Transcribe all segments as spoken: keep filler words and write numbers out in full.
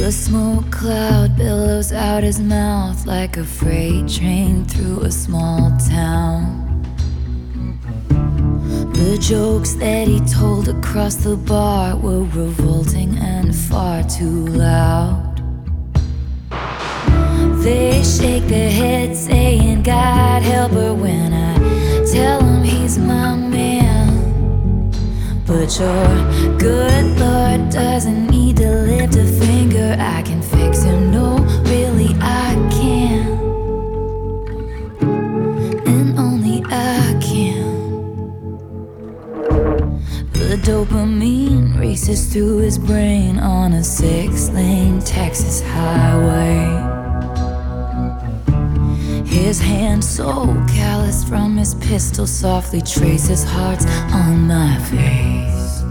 A smoke cloud billows out his mouth like a freight train through a small town. The jokes that he told across the bar were revolting and far too loud. They shake their heads saying, God help her, when I tell him he's my man. But your good Lord doesn't need to lift a finger. I can fix him, no, really I can. And only I can. The dopamine races through his brain on a six-lane Texas highway. His hand so callous from his pistol softly traces hearts on my face.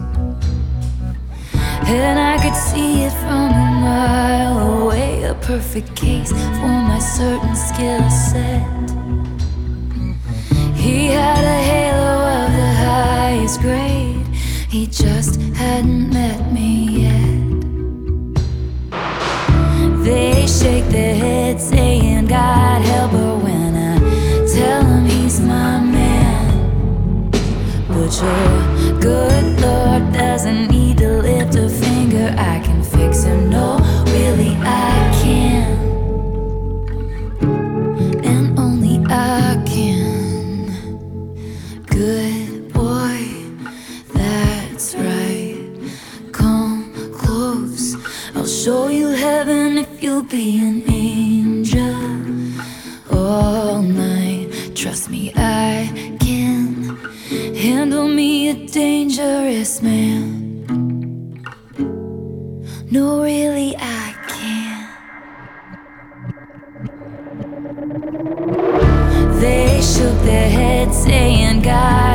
And I could see it from a mile away, a perfect case for my certain skill set. He had a halo of the highest grade, he just hadn't met me yet. They shake their heads saying, God help her, when I tell him he's my man. But your good Lord doesn't need to lift a finger. I can fix him, no, really I can. And only I can. Good boy, that's right. Come close, I'll show you heaven if you'll be an angel all night. Trust me, I can handle me a dangerous man. No, really, I can. They shook their heads saying, God